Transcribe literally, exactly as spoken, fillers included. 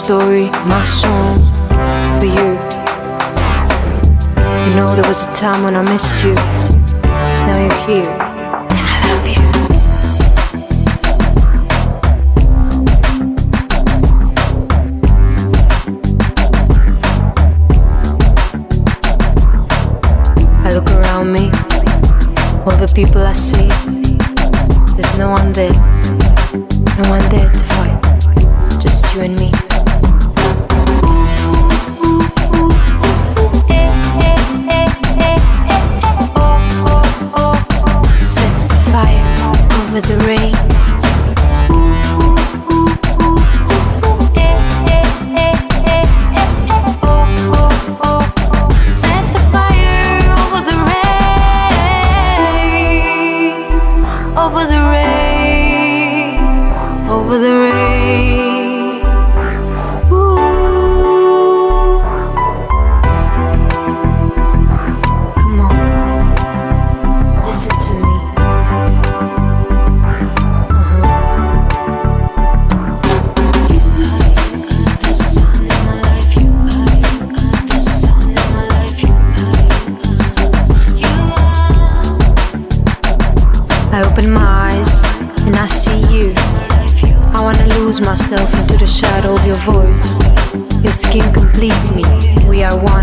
story, my song for you. You know there was a time when I missed you. Now you're here, and I love you. I look around me, all the people I see. There's no one there, no one there to fight, just you and me. Set the fire over the rain. Set the fire over the rain, over the rain, over the rain. Ooh. Come on, listen to me. Uh-huh. You are, you are the sun in my life. You are, you are the sun in my life. You are, you are, you are. I open my eyes and I see you. I wanna lose myself into the shadow of your voice. Your skin completes me. We are one.